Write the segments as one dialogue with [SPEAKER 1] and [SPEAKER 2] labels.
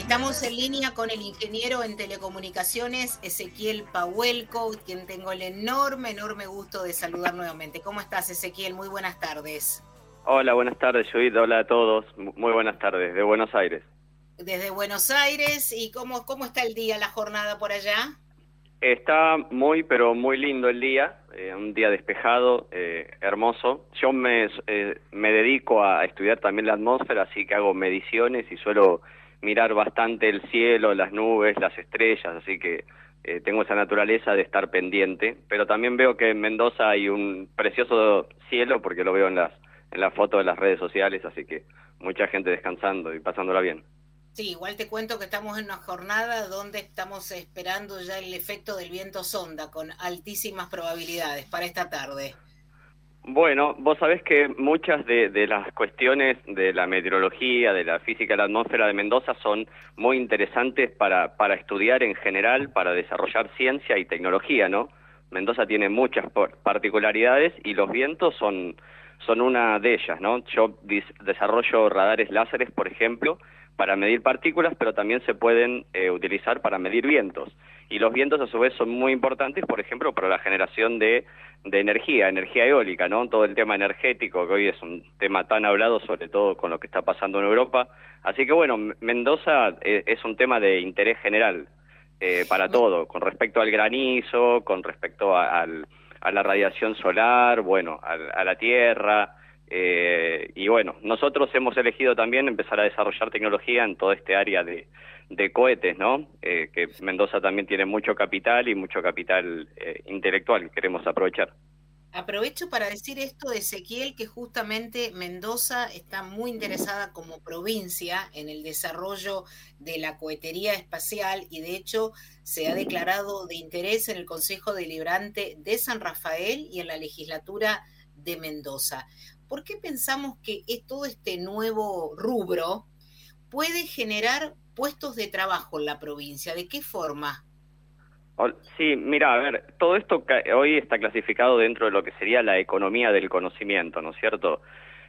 [SPEAKER 1] Estamos en línea con el ingeniero en telecomunicaciones, Ezequiel Pahuelco, quien tengo el enorme gusto de saludar nuevamente. ¿Cómo estás, Ezequiel? Muy buenas tardes.
[SPEAKER 2] Hola, buenas tardes, Judith. Hola a todos. Muy buenas tardes, de Buenos Aires.
[SPEAKER 1] Desde Buenos Aires, ¿y cómo está el día, la jornada por allá?
[SPEAKER 2] Está muy, pero muy lindo el día, un día despejado, hermoso. Yo me dedico a estudiar también la atmósfera, así que hago mediciones y suelo mirar bastante el cielo, las nubes, las estrellas, así que tengo esa naturaleza de estar pendiente. Pero también veo que en Mendoza hay un precioso cielo, porque lo veo en las fotos de las redes sociales, así que mucha gente descansando y pasándola bien.
[SPEAKER 1] Sí, igual te cuento que estamos en una jornada donde estamos esperando ya el efecto del viento sonda con altísimas probabilidades para esta tarde.
[SPEAKER 2] Bueno, vos sabés que muchas de las cuestiones de la meteorología, de la física de la atmósfera de Mendoza son muy interesantes para estudiar en general, para desarrollar ciencia y tecnología, ¿no? Mendoza tiene muchas particularidades y los vientos son una de ellas, ¿no? Yo desarrollo radares láseres, por ejemplo, para medir partículas, pero también se pueden utilizar para medir vientos. Y los vientos a su vez son muy importantes, por ejemplo, para la generación de energía eólica, ¿no? Todo el tema energético, que hoy es un tema tan hablado, sobre todo con lo que está pasando en Europa. Así que bueno, Mendoza es un tema de interés general para
[SPEAKER 1] Me-
[SPEAKER 2] todo, con respecto al granizo, con respecto a la radiación solar, bueno, a la tierra. Y bueno, nosotros hemos elegido también empezar a desarrollar tecnología en todo este área de cohetes, ¿no? Que Mendoza también tiene mucho capital y mucho capital intelectual que queremos aprovechar.
[SPEAKER 1] Aprovecho para decir esto de Ezequiel, que justamente Mendoza está muy interesada como provincia en el desarrollo de la cohetería espacial y de hecho se ha declarado de interés en el Consejo Deliberante de San Rafael y en la legislatura de Mendoza. ¿Por qué pensamos que todo este nuevo rubro puede generar puestos de trabajo en la provincia? ¿De qué forma?
[SPEAKER 2] Sí, mira, a ver, todo esto hoy está clasificado dentro de lo que sería la economía del conocimiento, ¿no es cierto?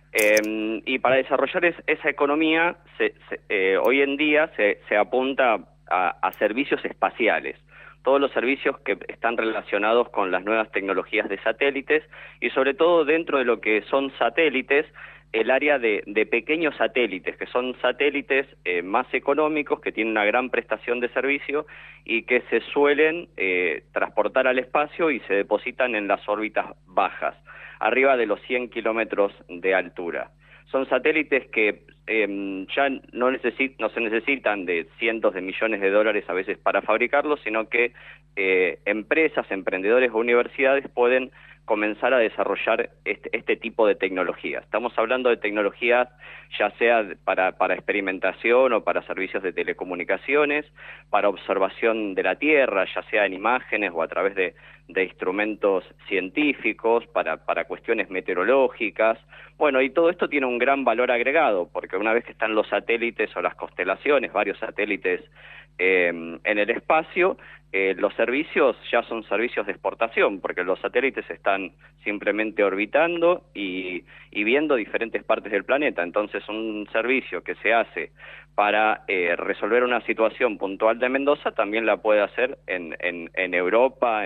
[SPEAKER 2] Y para desarrollar esa economía, hoy en día se apunta a servicios espaciales, todos los servicios que están relacionados con las nuevas tecnologías de satélites y sobre todo dentro de lo que son satélites, el área de pequeños satélites, que son satélites más económicos, que tienen una gran prestación de servicio y que se suelen transportar al espacio y se depositan en las órbitas bajas, arriba de los 100 kilómetros de altura. Son satélites que ya no se necesitan de cientos de millones de dólares a veces para fabricarlos, sino que empresas, emprendedores o universidades pueden comenzar a desarrollar este tipo de tecnología. Estamos hablando de tecnologías ya sea para experimentación o para servicios de telecomunicaciones, para observación de la Tierra, ya sea en imágenes o a través de instrumentos científicos, para cuestiones meteorológicas. Bueno, y todo esto tiene un gran valor agregado, porque una vez que están los satélites o las constelaciones, varios satélites en el espacio, los servicios ya son servicios de exportación, porque los satélites están simplemente orbitando y viendo diferentes partes del planeta. Entonces, un servicio que se hace para resolver una situación puntual de Mendoza también la puede hacer en Europa,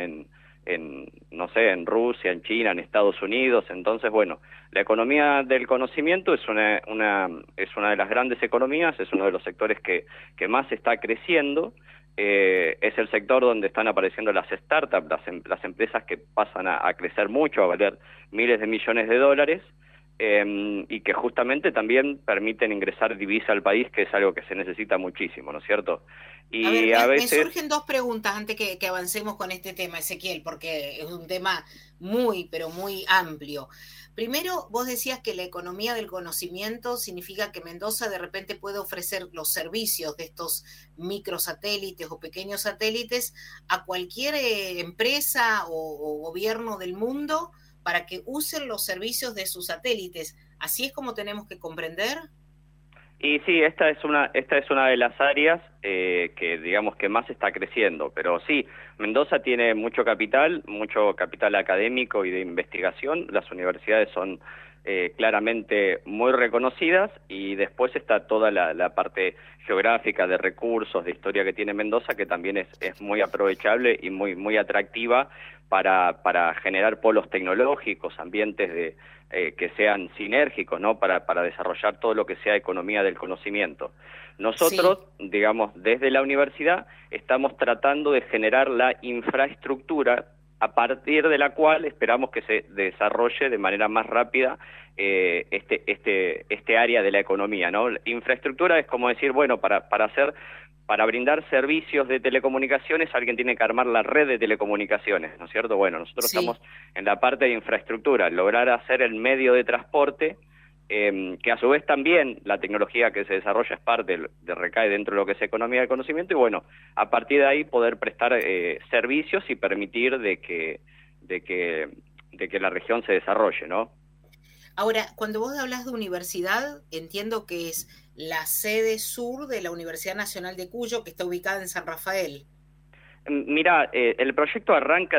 [SPEAKER 2] no sé, en Rusia, en China, en Estados Unidos. Entonces, bueno, la economía del conocimiento es una de las grandes economías, es uno de los sectores que más está creciendo. Es el sector donde están apareciendo las startups, las empresas que pasan a crecer mucho, a valer miles de millones de dólares, y que justamente también permiten ingresar divisa al país, que es algo que se necesita muchísimo, ¿no es cierto?
[SPEAKER 1] A ver,
[SPEAKER 2] Y a
[SPEAKER 1] me
[SPEAKER 2] veces...
[SPEAKER 1] surgen dos preguntas antes que avancemos con este tema, Ezequiel, porque es un tema pero muy amplio. Primero, vos decías que la economía del conocimiento significa que Mendoza de repente puede ofrecer los servicios de estos microsatélites o pequeños satélites a cualquier empresa o gobierno del mundo para que usen los servicios de sus satélites. ¿Así es como tenemos que comprender?
[SPEAKER 2] Y sí, esta es una de las áreas que digamos que más está creciendo, pero sí, Mendoza tiene mucho capital académico y de investigación, las universidades son claramente muy reconocidas, y después está toda la parte geográfica de recursos, de historia que tiene Mendoza, que también es muy aprovechable y muy atractiva para generar polos tecnológicos, ambientes que sean sinérgicos, ¿no? Para desarrollar todo lo que sea economía del conocimiento.
[SPEAKER 1] Sí.
[SPEAKER 2] Nosotros, digamos, desde la universidad estamos tratando de generar la infraestructura a partir de la cual esperamos que se desarrolle de manera más rápida este área de la economía, ¿no? Infraestructura es como decir, bueno, para brindar servicios de telecomunicaciones, alguien tiene que armar la red de telecomunicaciones, ¿no es cierto? Bueno, nosotros
[SPEAKER 1] Sí.
[SPEAKER 2] estamos en la parte de infraestructura, lograr hacer el medio de transporte, que a su vez también la tecnología que se desarrolla es parte recae dentro de lo que es economía del conocimiento, y bueno, a partir de ahí poder prestar servicios y permitir de que la región se desarrolle, ¿no?
[SPEAKER 1] Ahora, cuando vos hablas de universidad, entiendo que es la sede sur de la Universidad Nacional de Cuyo, que está ubicada en San Rafael.
[SPEAKER 2] Mira, el proyecto arranca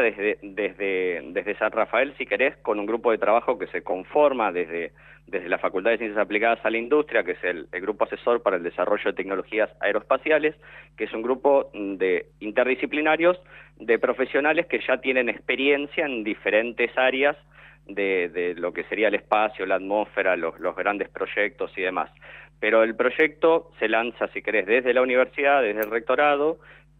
[SPEAKER 2] desde San Rafael, si querés, con un grupo de trabajo que se conforma desde la Facultad de Ciencias Aplicadas a la Industria, que es el grupo asesor para el desarrollo de tecnologías aeroespaciales, que es un grupo de interdisciplinarios de profesionales que ya tienen experiencia en diferentes áreas de lo que sería el espacio, la atmósfera, los grandes proyectos y demás. Pero el proyecto se lanza, si querés, desde la universidad, desde el rectorado.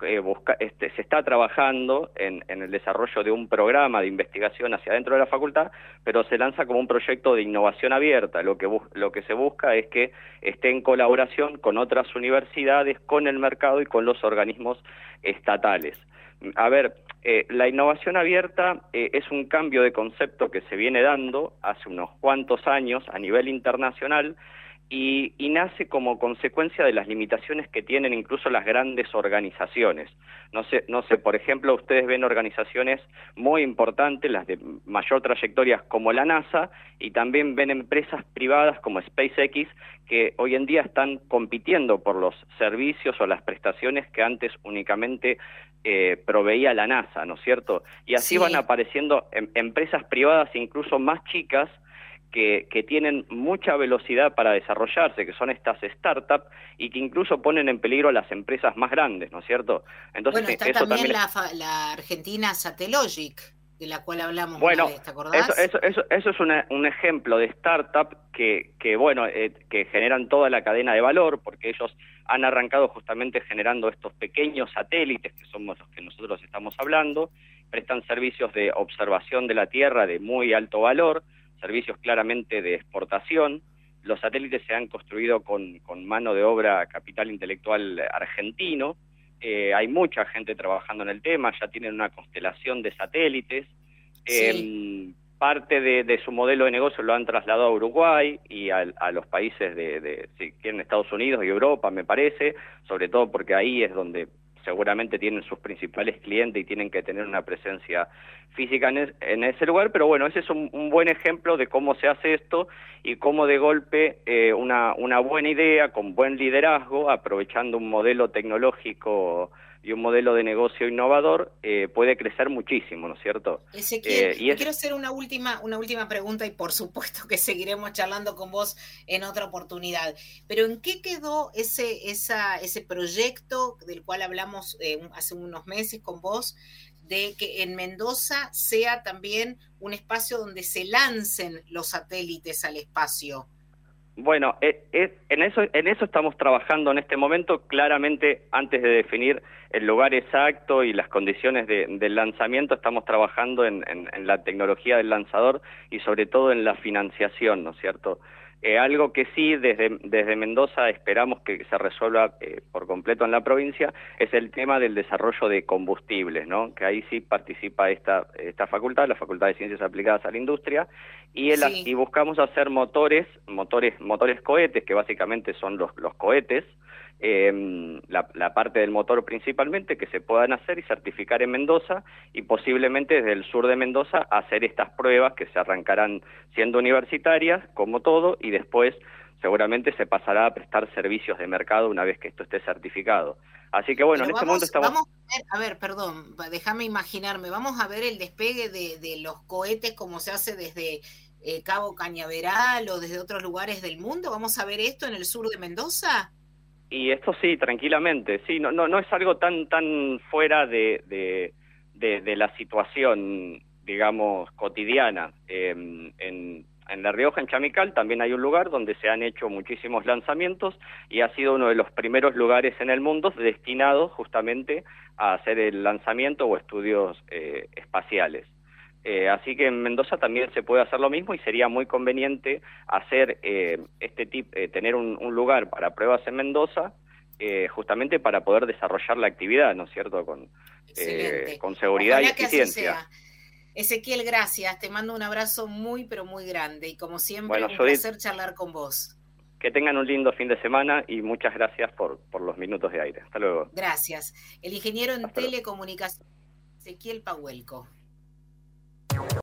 [SPEAKER 2] Se está trabajando en el desarrollo de un programa de investigación hacia adentro de la facultad, pero se lanza como un proyecto de innovación abierta. Lo que se busca es que esté en colaboración con otras universidades, con el mercado y con los organismos estatales. A ver, la innovación abierta es un cambio de concepto que se viene dando hace unos cuantos años a nivel internacional, y nace como consecuencia de las limitaciones que tienen incluso las grandes organizaciones. No sé, por ejemplo, ustedes ven organizaciones muy importantes, las de mayor trayectoria como la NASA, y también ven empresas privadas como SpaceX, que hoy en día están compitiendo por los servicios o las prestaciones que antes únicamente proveía la NASA, ¿no es cierto? Y así van
[SPEAKER 1] Sí.
[SPEAKER 2] apareciendo empresas privadas incluso más chicas, que tienen mucha velocidad para desarrollarse, que son estas startups, y que incluso ponen en peligro a las empresas más grandes, ¿no es cierto? Entonces,
[SPEAKER 1] Bueno, está
[SPEAKER 2] eso
[SPEAKER 1] también
[SPEAKER 2] también es...
[SPEAKER 1] la Argentina Satellogic, de la cual hablamos una
[SPEAKER 2] Bueno,
[SPEAKER 1] vez, ¿te acordás?
[SPEAKER 2] eso es un ejemplo de startup que generan toda la cadena de valor, porque ellos han arrancado justamente generando estos pequeños satélites, que somos los que nosotros estamos hablando, prestan servicios de observación de la Tierra de muy alto valor, servicios claramente de exportación. Los satélites se han construido con mano de obra, capital intelectual argentino. Hay mucha gente trabajando en el tema, ya tienen una constelación de satélites.
[SPEAKER 1] Sí.
[SPEAKER 2] Parte de su modelo de negocio lo han trasladado a Uruguay y a los países si quieren, Estados Unidos y Europa, me parece, sobre todo porque ahí es donde seguramente tienen sus principales clientes y tienen que tener una presencia física en ese lugar. Pero bueno, ese es un buen ejemplo de cómo se hace esto, y cómo de golpe una buena idea con buen liderazgo, aprovechando un modelo tecnológico y un modelo de negocio innovador, puede crecer muchísimo, ¿no es cierto?
[SPEAKER 1] Ezequiel,
[SPEAKER 2] Y
[SPEAKER 1] te
[SPEAKER 2] es
[SPEAKER 1] quiero hacer una última pregunta, y por supuesto que seguiremos charlando con vos en otra oportunidad. Pero ¿en qué quedó ese proyecto del cual hablamos hace unos meses con vos, de que en Mendoza sea también un espacio donde se lancen los satélites al espacio?
[SPEAKER 2] Bueno, en eso estamos trabajando en este momento. Claramente, antes de definir el lugar exacto y las condiciones del lanzamiento, estamos trabajando en la tecnología del lanzador y sobre todo en la financiación, ¿no es cierto? Algo que sí desde Mendoza esperamos que se resuelva por completo en la provincia es el tema del desarrollo de combustibles, ¿no? Que ahí sí participa esta facultad, la Facultad de Ciencias Aplicadas a la Industria, y
[SPEAKER 1] Sí.
[SPEAKER 2] buscamos hacer motores cohetes, que básicamente son los cohetes, la parte del motor principalmente, que se puedan hacer y certificar en Mendoza, y posiblemente desde el sur de Mendoza hacer estas pruebas que se arrancarán siendo universitarias, como todo, y después seguramente se pasará a prestar servicios de mercado una vez que esto esté certificado. Así que bueno, en
[SPEAKER 1] Pero
[SPEAKER 2] este momento estamos...
[SPEAKER 1] vamos a ver, perdón, déjame imaginarme, vamos a ver el despegue de los cohetes como se hace desde Cabo Cañaveral o desde otros lugares del mundo? ¿Vamos a ver esto en el sur de Mendoza?
[SPEAKER 2] Y esto sí, tranquilamente, sí, no es algo tan fuera de la situación, digamos, cotidiana. En La Rioja, en Chamical, también hay un lugar donde se han hecho muchísimos lanzamientos y ha sido uno de los primeros lugares en el mundo destinados justamente a hacer el lanzamiento o estudios espaciales. Así que en Mendoza también se puede hacer lo mismo y sería muy conveniente hacer tener un lugar para pruebas en Mendoza, justamente para poder desarrollar la actividad, ¿no es cierto?,
[SPEAKER 1] Excelente.
[SPEAKER 2] con seguridad y
[SPEAKER 1] Ojalá que así
[SPEAKER 2] eficiencia.
[SPEAKER 1] sea. Ezequiel, gracias. Te mando un abrazo muy, pero muy grande. Y como siempre,
[SPEAKER 2] Bueno,
[SPEAKER 1] un
[SPEAKER 2] Judith,
[SPEAKER 1] placer charlar con vos.
[SPEAKER 2] que tengan un lindo fin de semana y muchas gracias por los minutos de aire. Hasta luego.
[SPEAKER 1] Gracias. El ingeniero en
[SPEAKER 2] Hasta luego.
[SPEAKER 1] telecomunicación, Ezequiel Pahuelco.